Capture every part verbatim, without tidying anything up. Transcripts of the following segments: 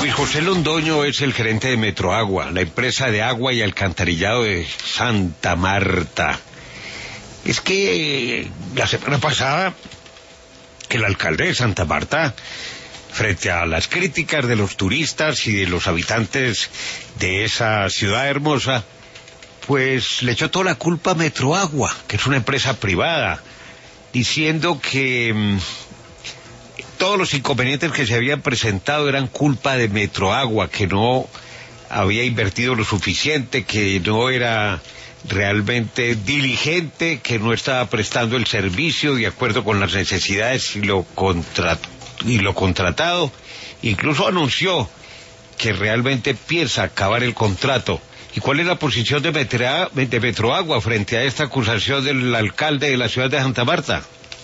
Luis José Londoño es el gerente de Metroagua, la empresa de agua y alcantarillado de Santa Marta. Es que la semana pasada el alcalde de Santa Marta, frente a las críticas de los turistas y de los habitantes de esa ciudad hermosa, pues le echó toda la culpa a Metroagua, que es una empresa privada, diciendo que mmm, todos los inconvenientes que se habían presentado eran culpa de Metroagua, que no había invertido lo suficiente, que no era realmente diligente, que no estaba prestando el servicio de acuerdo con las necesidades y lo, contra, y lo contratado. Incluso anunció que realmente piensa acabar el contrato. ¿Y cuál es la posición de, Metra, de Metroagua frente a esta acusación del alcalde de la ciudad de Santa Marta?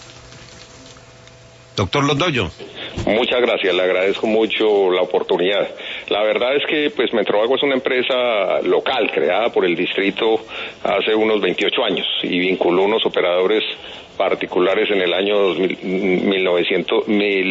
Doctor Londoño. Muchas gracias, le agradezco mucho la oportunidad. La verdad es que pues Metroagua es una empresa local creada por el distrito hace unos veintiocho años y vinculó unos operadores particulares en el año mil novecientos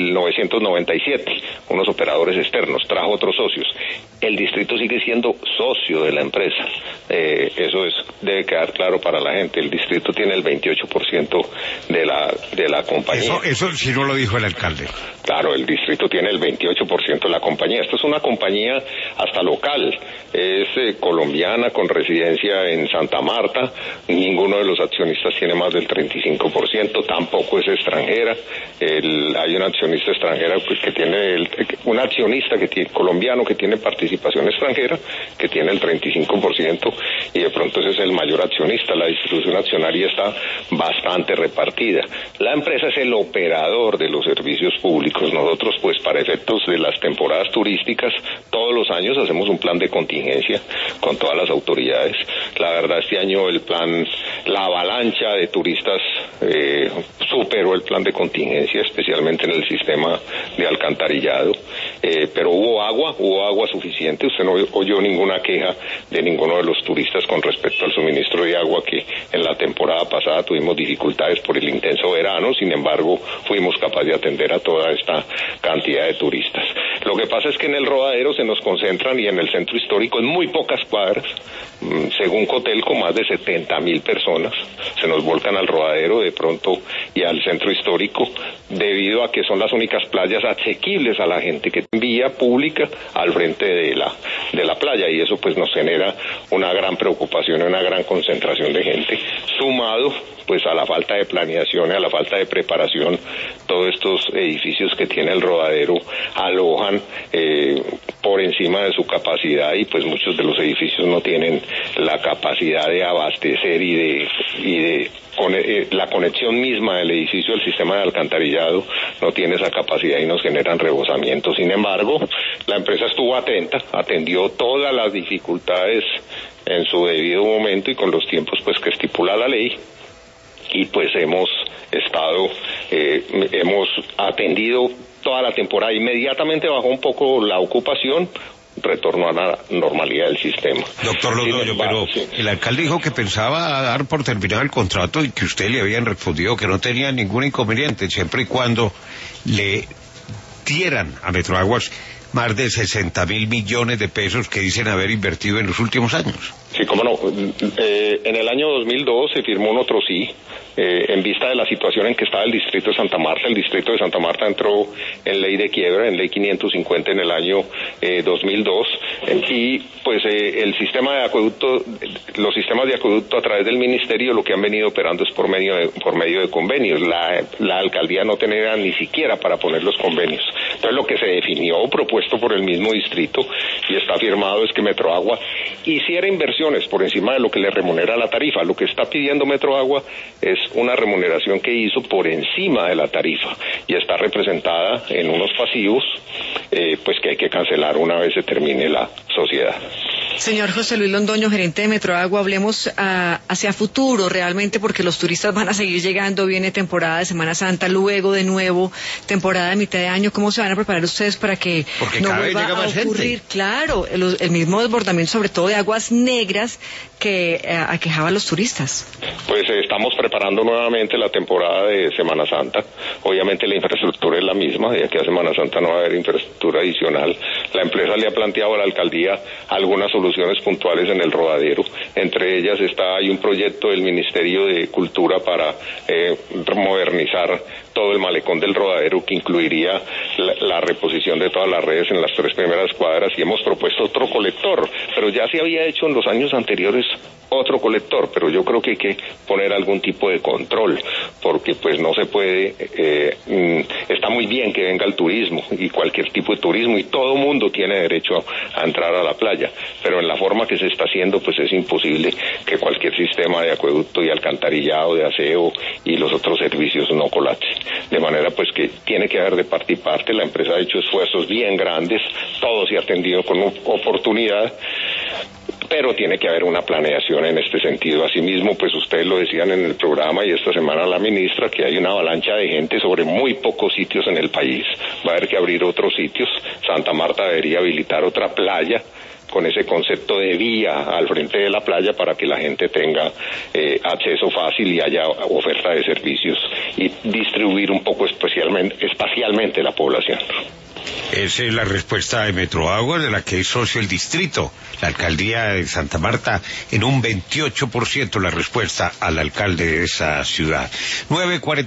noventa y siete, unos operadores externos, trajo otros socios. El distrito sigue siendo socio de la empresa, eh, eso es debe quedar claro para la gente. El distrito tiene el veintiocho por ciento de la de la compañía. Eso, eso sí no lo dijo el alcalde. Claro, el distrito tiene el veintiocho por ciento de la compañía. Esto es una compañía hasta local, es eh, colombiana con residencia en Santa Marta. Ninguno de los accionistas tiene más del treinta y cinco por ciento, tampoco es extranjera. El, hay una accionista extranjera pues, que tiene, el, un accionista que tiene, colombiano que tiene participación extranjera, que tiene el treinta y cinco por ciento, y de pronto ese es el mayor accionista. La distribución accionaria está bastante repartida. La empresa es el operador de los servicios públicos. Nosotros, pues, para efectos de las temporadas turísticas, todos los años hacemos un plan de contingencia con todas las autoridades. La verdad, este año el plan, la avalancha de turistas eh, superó el plan de contingencia, especialmente en el sistema de alcantarillado. Eh, pero hubo agua, hubo agua suficiente. Usted no oyó ninguna queja de ninguno de los turistas con respecto al suministro de agua, que en la temporada pasada tuvimos dificultades por el intenso verano. Sin embargo, fuimos capaces de atender a toda esta cantidad de turistas. Lo que pasa es que en el Rodadero se nos concentran, y en el centro histórico en muy pocas cuadras, según Cotelco, más de setenta mil personas se nos volcan al Rodadero de pronto y al centro histórico, debido a que son las únicas playas asequibles a la gente, que vía pública al frente de la de la playa, y eso pues nos genera una gran preocupación y una gran concentración de gente, sumado pues a la falta de planeación y a la falta de preparación. Todos estos edificios que tiene el Rodadero alojan eh, por encima de su capacidad, y pues muchos de los edificios no tienen la capacidad de abastecer y de y de con, eh, la conexión misma del edificio al sistema de alcantarillado no tiene esa capacidad y nos generan rebosamientos. Sin embargo, la empresa estuvo atenta, atendió todas las dificultades en su debido momento y con los tiempos pues que estipula la ley, y pues hemos estado, eh, hemos atendido toda la temporada. Inmediatamente bajó un poco la ocupación, retorno a la normalidad del sistema. Doctor Londoño, pero sí. El alcalde dijo que pensaba dar por terminado el contrato y que usted le habían respondido que no tenía ningún inconveniente, siempre y cuando le dieran a Metroaguas más de sesenta mil millones de pesos que dicen haber invertido en los últimos años. Sí, cómo no. Eh, en el año dos mil dos se firmó un otro sí, eh, en vista de la situación en que estaba el distrito de Santa Marta. El distrito de Santa Marta entró en ley de quiebra, en ley quinientos cincuenta en el año eh, dos mil dos, eh, y pues eh, el sistema de acueducto, los sistemas de acueducto a través del ministerio lo que han venido operando es por medio de, por medio de convenios. La, la alcaldía no tenía ni siquiera para poner los convenios. Entonces lo que se definió, propuesto por el mismo distrito y está firmado, es que Metroagua hiciera inversiones por encima de lo que le remunera la tarifa. Lo que está pidiendo Metroagua es una remuneración que hizo por encima de la tarifa, y está representada en unos pasivos eh, pues que hay que cancelar una vez se termine la sociedad. Señor José Luis Londoño, gerente de Metroagua, hablemos uh, hacia futuro realmente, porque los turistas van a seguir llegando, viene temporada de Semana Santa, luego de nuevo temporada de mitad de año. ¿Cómo se van a preparar ustedes para que porque no vuelva a ocurrir? Gente. Claro, el, el mismo desbordamiento, sobre todo de aguas negras, que uh, aquejaba a los turistas. Pues eh, estamos preparando nuevamente la temporada de Semana Santa. Obviamente la infraestructura es la misma, de aquí a Semana Santa no va a haber infraestructura adicional. La empresa le ha planteado a la alcaldía algunas soluciones puntuales en el Rodadero. Entre ellas está, hay un proyecto del Ministerio de Cultura para eh, modernizar todo el malecón del Rodadero, que incluiría la, la reposición de todas las redes en las tres primeras cuadras, y hemos propuesto otro colector, pero ya se había hecho en los años anteriores otro colector, pero yo creo que hay que poner algún tipo de control, porque pues no se puede, eh, mm, está muy bien que venga el turismo y cualquier tipo de turismo, y todo mundo tiene derecho a, a entrar a la playa, pero en la forma que se está haciendo pues es imposible que cualquier sistema de acueducto y alcantarillado, de aseo y los otros servicios no colapse. De manera pues que tiene que haber de parte y parte. La empresa ha hecho esfuerzos bien grandes, todo se ha atendido con oportunidad, pero tiene que haber una planeación en este sentido. Asimismo, pues ustedes lo decían en el programa y esta semana la ministra, que hay una avalancha de gente sobre muy pocos sitios en el país. Va a haber que abrir otros sitios. Santa Marta debería habilitar otra playa con ese concepto de vía al frente de la playa para que la gente tenga eh, acceso fácil y haya oferta de servicios y distribuir un poco especialmente, espacialmente la población. Esa es la respuesta de Metroagua, de la que es socio el distrito, la alcaldía de Santa Marta, en un veintiocho por ciento la respuesta al alcalde de esa ciudad. nueve cuarenta